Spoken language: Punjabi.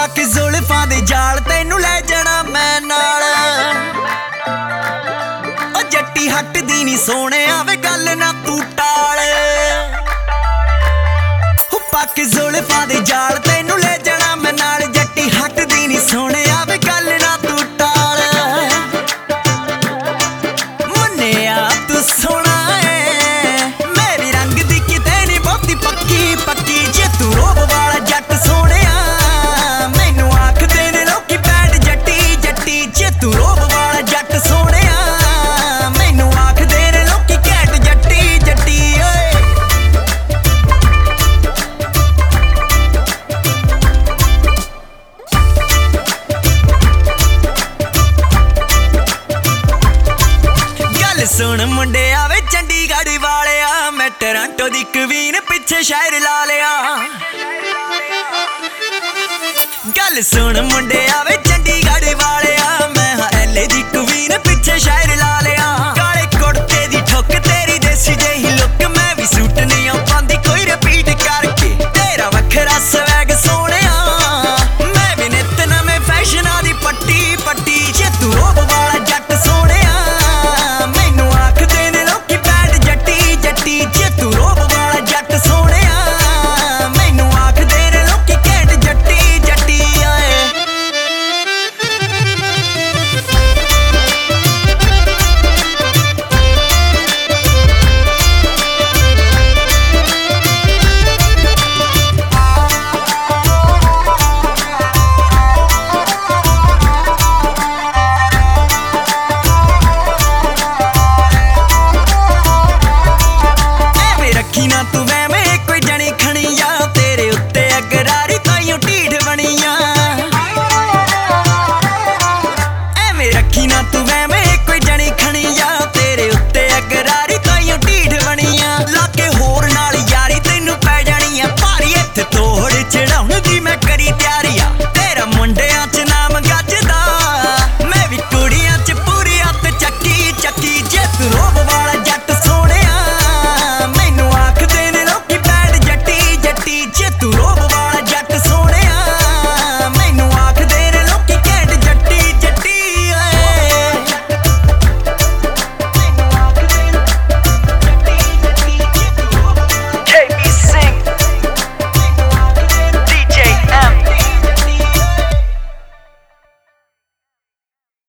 ਪੱਕ ਜ਼ੁਲਫਾਂ ਦੇ ਜਾਲ ਤੈਨੂੰ ਲੈ ਜਾਣਾ ਮੈਂ ਨਾਲ। ਓ ਜੱਟੀ ਹੱਟਦੀ ਨੀ ਸੋਹਣਿਆ ਵੇ ਗੱਲ ਨਾ ਤੂੰ ਟਾਲ। ਹੋ ਪੱਕ ਜ਼ੁਲਫਾਂ ਦੇ ਜਾਲ ਤੈਨੂੰ ਲੈ ਜਾਣਾ ਮੈਂ ਨਾਲ। ਜੱਟੀ ਹੱਟਦੀ ਨੀ ਸੋਹਣਿਆ ਵੇ ਗੱਲ ਨਾ ਤੂੰ ਟਾਲ। ਮੰਨਿਆ ਤੂੰ ਸੋਹਣਾ ਏ ਮੇਰੀ ਰੰਗ ਦੀ ਕਿਤੇ ਨੀ ਬਹੁਤੀ ਪੱਕੀ ਪੱਕੀ। ਜੇ ਤੂੰ ਰੋਬ ਵਾਲਾ ਜੱਟ ਸੋਹਣਿਆ ਮੈਨੂੰ ਆਖਦੇ ਨੇ ਲੋਕੀ ਬੈਡ ਜੱਟੀ ਜੱਟੀ। ਜੇ ਤੂੰ ਰੋਬ ਵਾਲਾ ਜੱਟ ਸੋਹਣਿਆ ਮੈਨੂੰ ਆਖਦੇ ਨੇ ਲੋਕੀ ਘੈਂਟ ਜੱਟੀ ਜੱਟੀ ਓਏ। ਗੱਲ ਸੁਣ ਮੁੰਡਿਆ ਵੇ ਚੰਡੀਗੜ੍ਹ ਵਾਲਿਆ ਮੈਂ ਟੋਰਾਂਟੋ ਦੀ ਕਵੀਨ ਪਿੱਛੇ ਸ਼ਾਇਰ ਲਾ ਲਿਆ। ਗੱਲ ਸੁਣ ਮੁੰਡਿਆ ਵੇ ਚੰਡੀਗੜ੍ਹ ਵਾਲਿਆ ਮੈਂ LA ਦੀ ਕਵੀਨ ਪਿੱਛੇ ਸ਼ਾਇਰ ਲਾ ਲਿਆ।